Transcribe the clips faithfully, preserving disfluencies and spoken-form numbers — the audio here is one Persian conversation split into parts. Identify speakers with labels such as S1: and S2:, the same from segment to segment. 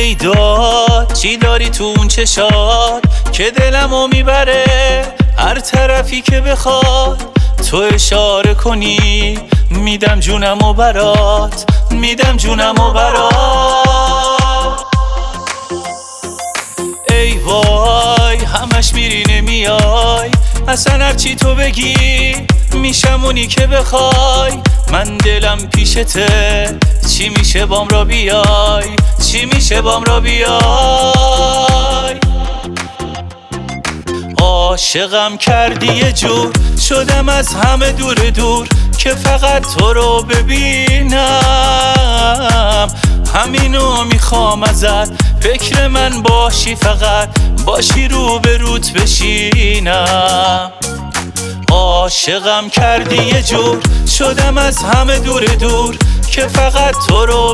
S1: ای داد چی داری تو اون چشات که دلمو میبره، هر طرفی که بخواد تو اشاره کنی میدم جونمو برات، میدم جونمو برات. ای وای همش میری نمیای، اصلا هرچی تو بگی میشم اونی که بخوای. من دلم پیشته، چی میشه بام را بیای، چی میشه بام را بیای. عاشقم کردی یه جور، شدم از همه دور دور که فقط تو رو ببینم. همینو میخوام ازت، فکر من باشی، فقط باشی رو به روت بشینم. عاشقم کردی یه جور، شدم از همه دور دور که فقط تو رو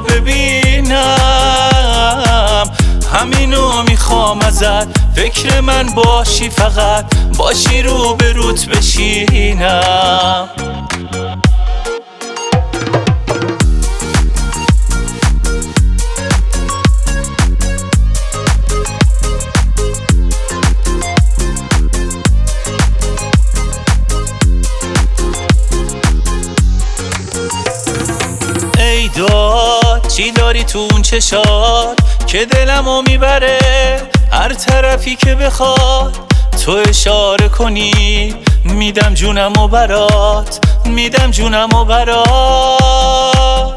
S1: ببینم. همینو میخوام ازت، فکر من باشی، فقط باشی رو به روت بشینم. ای داد چی داری تو اون چشات که دلمو میبره، هر طرفی که بخواد تو اشاره کنی میدم جونمو برات، میدم جونمو برات.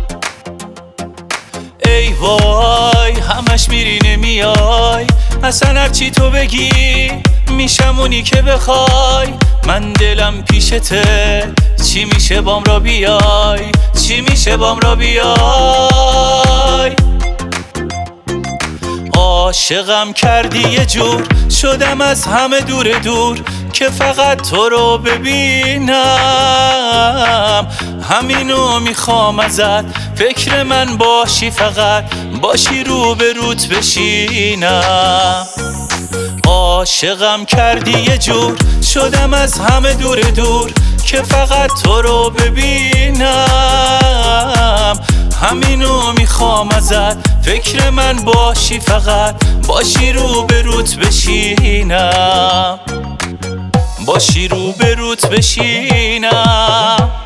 S1: ای وای همش میری نمیای، اصلا هرچی تو بگی میشم اونی که بخوای. من دلم پیشته، چی میشه بام را بیای، چی میشه بام را بیای. عاشقم کردی یه جور، شدم از همه دور دور که فقط تو رو ببینم. همینو میخوام ازت، فکر من باشی، فقط باشی رو به روت بشینم. عاشقم کردی یه جور، شدم از همه دور دور که فقط تو رو ببینم. همینو میخوام ازت، فکر من باشی، فقط باشی رو به روت بشینم، باشی رو به روت بشینم.